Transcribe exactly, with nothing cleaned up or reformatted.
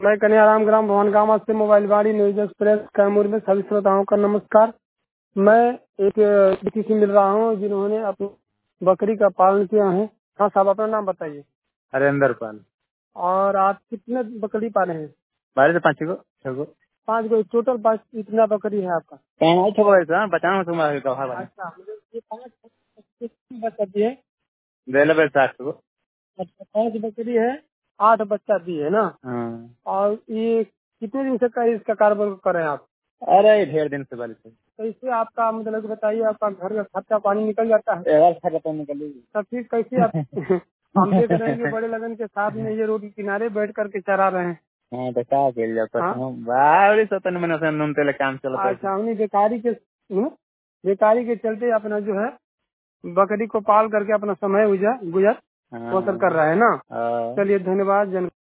मैं कन्याराम ग्राम भवन गामा से mobile Vani news express Kaimur में सभी श्रोताओं का नमस्कार। मैं एक व्यक्ति से मिल रहा हूँ जिन्होंने अपनी बकरी का पालन किया है। हाँ साहब, अपना नाम बताइए। हरेंद्र पाल। और आप कितने बकरी पाले हैं? बारह से पाँच गो छह गो पाँच गो टोटल। पाँच इतना बकरी है आपका? पाँच छह गो ऐसा बचाना तुम्हारे कहा वाला अच्छा, मतलब ये पाँच बच्चा दिए? दे ले साठ गो। अच्छा, पाँच बकरी है, आठ बच्चा दिए है ना? हाँ। और ये कितने दिन से का इसका कारोबार कर रहे हैं आप? अरे ढेर दिन से बारिश है। तो इससे आपका मतलब बताइए, आपका घर का खर्चा पानी निकल जाता है? एक खर्चा तो निकलेगी। तब फिर कैसे आप हम देख रहे हैं कि बड़े लगन के साथ में ये रोड के किनारे बैठ करके चरा रहे हैं। हाँ तो क्या खेल जाता हाँ? है बारिश होता है मैंने नून तेल काम चलता है। अच्छा, हमने बेकारी के हम्म, बेकारी के चलते अपना जो है बकरी को पाल करके अपना समय गुजर गुजर बसर कर हाँ। रहा है ना। हाँ। चलिए, धन्यवाद। जन